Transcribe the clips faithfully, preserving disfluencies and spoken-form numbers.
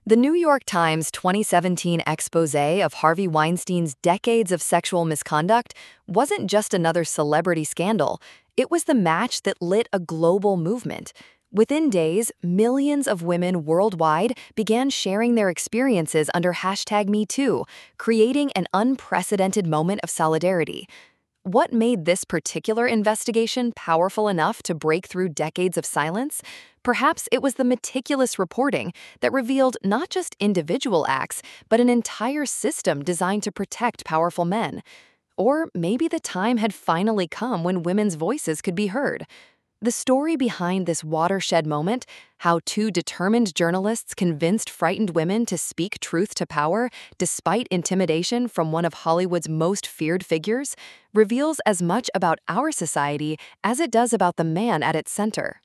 The New York Times twenty seventeen expose of Harvey Weinstein's decades of sexual misconduct wasn't just another celebrity scandal, it was the match that lit a global movement. Within days, millions of women worldwide began sharing their experiences under hashtag MeToo, creating an unprecedented moment of solidarity. What made this particular investigation powerful enough to break through decades of silence? Perhaps it was the meticulous reporting that revealed not just individual acts, but an entire system designed to protect powerful men. Or maybe the time had finally come when women's voices could be heard. The story behind this watershed moment, how two determined journalists convinced frightened women to speak truth to power despite intimidation from one of Hollywood's most feared figures, reveals as much about our society as it does about the man at its center.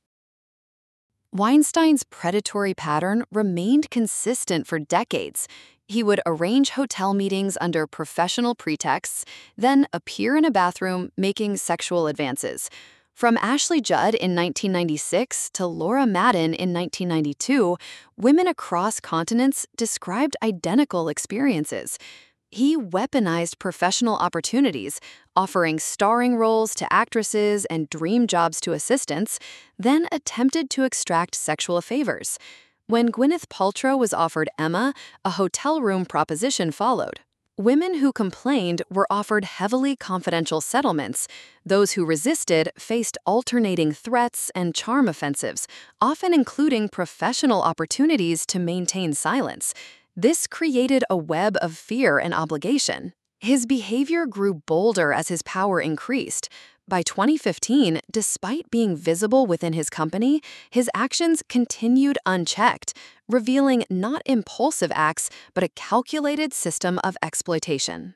Weinstein's predatory pattern remained consistent for decades. He would arrange hotel meetings under professional pretexts, then appear in a bathroom making sexual advances. From Ashley Judd in nineteen ninety-six to Laura Madden in nineteen ninety-two, women across continents described identical experiences. He weaponized professional opportunities, offering starring roles to actresses and dream jobs to assistants, then attempted to extract sexual favors. When Gwyneth Paltrow was offered Emma, a hotel room proposition followed. Women who complained were offered heavily confidential settlements. Those who resisted faced alternating threats and charm offensives, often including professional opportunities to maintain silence. This created a web of fear and obligation. His behavior grew bolder as his power increased. By twenty fifteen, despite being visible within his company, his actions continued unchecked, revealing not impulsive acts, but a calculated system of exploitation.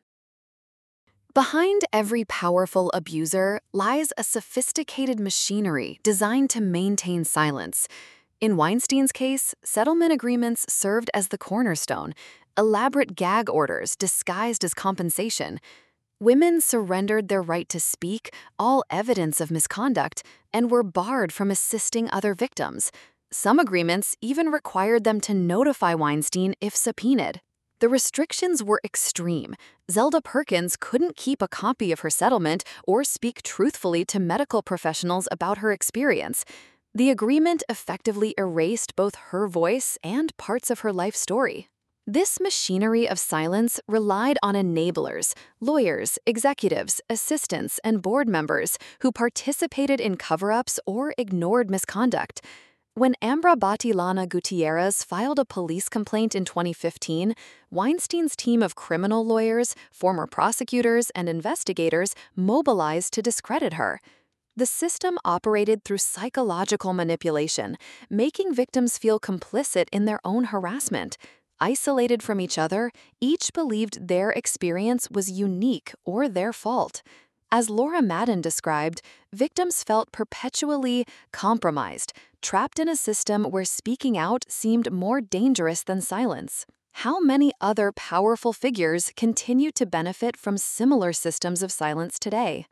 Behind every powerful abuser lies a sophisticated machinery designed to maintain silence. In Weinstein's case, settlement agreements served as the cornerstone, elaborate gag orders disguised as compensation. Women surrendered their right to speak, all evidence of misconduct, and were barred from assisting other victims. Some agreements even required them to notify Weinstein if subpoenaed. The restrictions were extreme. Zelda Perkins couldn't keep a copy of her settlement or speak truthfully to medical professionals about her experience. The agreement effectively erased both her voice and parts of her life story. This machinery of silence relied on enablers, lawyers, executives, assistants, and board members who participated in cover-ups or ignored misconduct. When Ambra Batilana Gutierrez filed a police complaint in twenty fifteen, Weinstein's team of criminal lawyers, former prosecutors, and investigators mobilized to discredit her. The system operated through psychological manipulation, making victims feel complicit in their own harassment. Isolated from each other, each believed their experience was unique or their fault. As Laura Madden described, victims felt perpetually compromised, trapped in a system where speaking out seemed more dangerous than silence. How many other powerful figures continue to benefit from similar systems of silence today?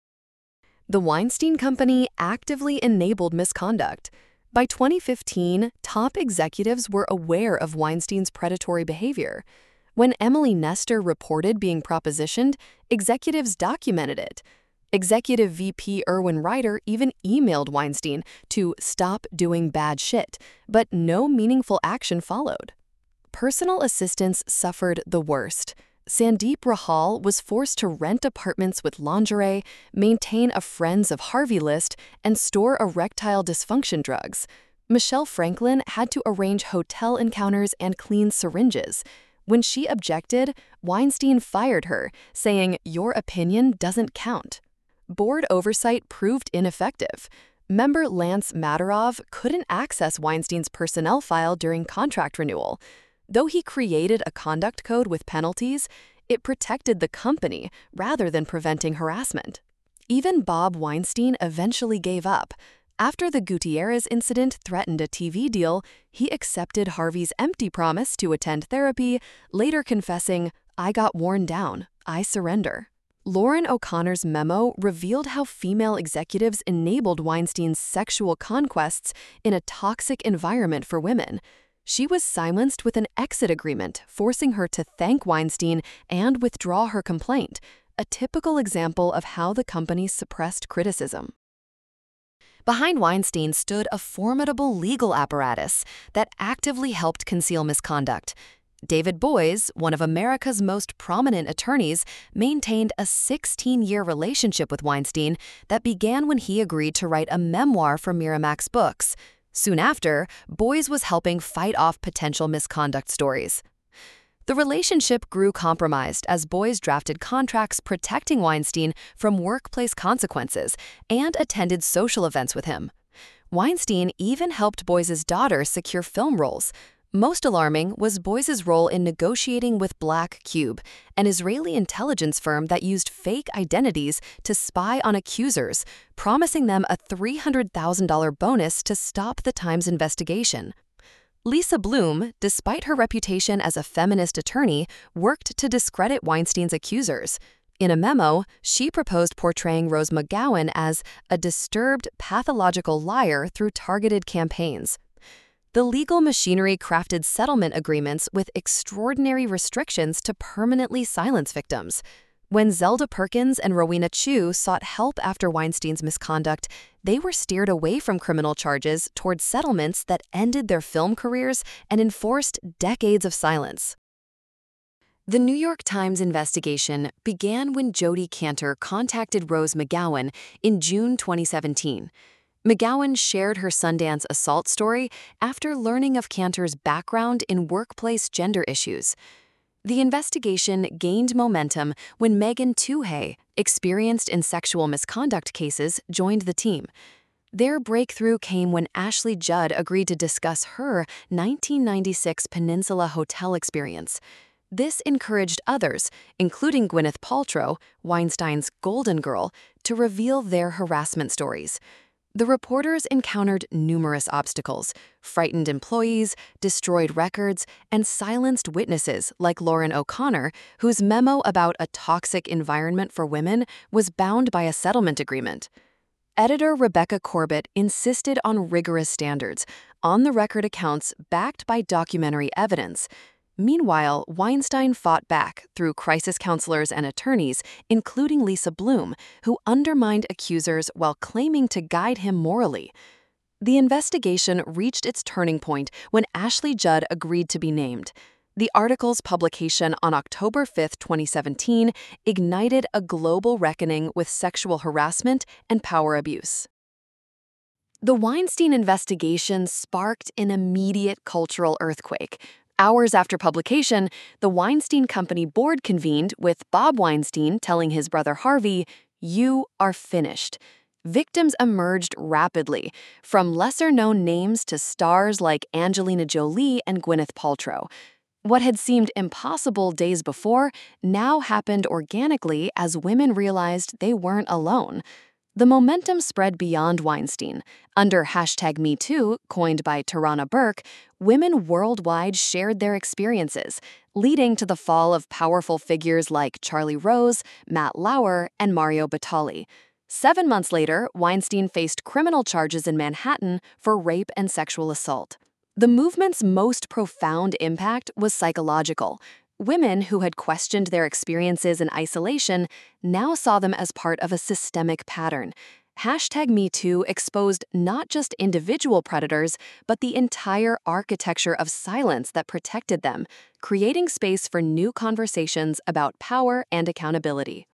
The Weinstein Company actively enabled misconduct. By twenty fifteen, top executives were aware of Weinstein's predatory behavior. When Emily Nestor reported being propositioned, executives documented it. Executive V P Erwin Ryder even emailed Weinstein to stop doing bad shit, but no meaningful action followed. Personal assistants suffered the worst. Sandeep Rahal was forced to rent apartments with lingerie, maintain a Friends of Harvey list, and store erectile dysfunction drugs. Michelle Franklin had to arrange hotel encounters and clean syringes. When she objected, Weinstein fired her, saying, "Your opinion doesn't count." Board oversight proved ineffective. Member Lance Matarov couldn't access Weinstein's personnel file during contract renewal. Though he created a conduct code with penalties, it protected the company rather than preventing harassment. Even Bob Weinstein eventually gave up. After the Gutierrez incident threatened a T V deal, he accepted Harvey's empty promise to attend therapy, later confessing, "I got worn down. I surrender." Lauren O'Connor's memo revealed how female executives enabled Weinstein's sexual conquests in a toxic environment for women. She was silenced with an exit agreement, forcing her to thank Weinstein and withdraw her complaint, a typical example of how the company suppressed criticism. Behind Weinstein stood a formidable legal apparatus that actively helped conceal misconduct. David Boies, one of America's most prominent attorneys, maintained a sixteen-year relationship with Weinstein that began when he agreed to write a memoir for Miramax Books. Soon after, Boies was helping fight off potential misconduct stories. The relationship grew compromised as Boies drafted contracts protecting Weinstein from workplace consequences and attended social events with him. Weinstein even helped Boies' daughter secure film roles. Most alarming was Boies' role in negotiating with Black Cube, an Israeli intelligence firm that used fake identities to spy on accusers, promising them a three hundred thousand dollars bonus to stop the Times investigation. Lisa Bloom, despite her reputation as a feminist attorney, worked to discredit Weinstein's accusers. In a memo, she proposed portraying Rose McGowan as a disturbed, pathological liar through targeted campaigns. The legal machinery crafted settlement agreements with extraordinary restrictions to permanently silence victims. When Zelda Perkins and Rowena Chu sought help after Weinstein's misconduct, they were steered away from criminal charges toward settlements that ended their film careers and enforced decades of silence. The New York Times investigation began when Jodi Kantor contacted Rose McGowan in June twenty seventeen. McGowan shared her Sundance assault story after learning of Kantor's background in workplace gender issues. The investigation gained momentum when Megan Twohey, experienced in sexual misconduct cases, joined the team. Their breakthrough came when Ashley Judd agreed to discuss her nineteen ninety-six Peninsula Hotel experience. This encouraged others, including Gwyneth Paltrow, Weinstein's Golden Girl, to reveal their harassment stories. The reporters encountered numerous obstacles: frightened employees, destroyed records, and silenced witnesses like Lauren O'Connor, whose memo about a toxic environment for women was bound by a settlement agreement. Editor Rebecca Corbett insisted on rigorous standards, on-the-record accounts backed by documentary evidence. Meanwhile, Weinstein fought back through crisis counselors and attorneys, including Lisa Bloom, who undermined accusers while claiming to guide him morally. The investigation reached its turning point when Ashley Judd agreed to be named. The article's publication on October fifth, twenty seventeen, ignited a global reckoning with sexual harassment and power abuse. The Weinstein investigation sparked an immediate cultural earthquake. Hours after publication, the Weinstein Company board convened, with Bob Weinstein telling his brother Harvey, "You are finished." Victims emerged rapidly, from lesser-known names to stars like Angelina Jolie and Gwyneth Paltrow. What had seemed impossible days before now happened organically as women realized they weren't alone. The momentum spread beyond Weinstein. Under hashtag MeToo, coined by Tarana Burke, women worldwide shared their experiences, leading to the fall of powerful figures like Charlie Rose, Matt Lauer, and Mario Batali. Seven months later, Weinstein faced criminal charges in Manhattan for rape and sexual assault. The movement's most profound impact was psychological. Women who had questioned their experiences in isolation now saw them as part of a systemic pattern. Hashtag MeToo exposed not just individual predators, but the entire architecture of silence that protected them, creating space for new conversations about power and accountability.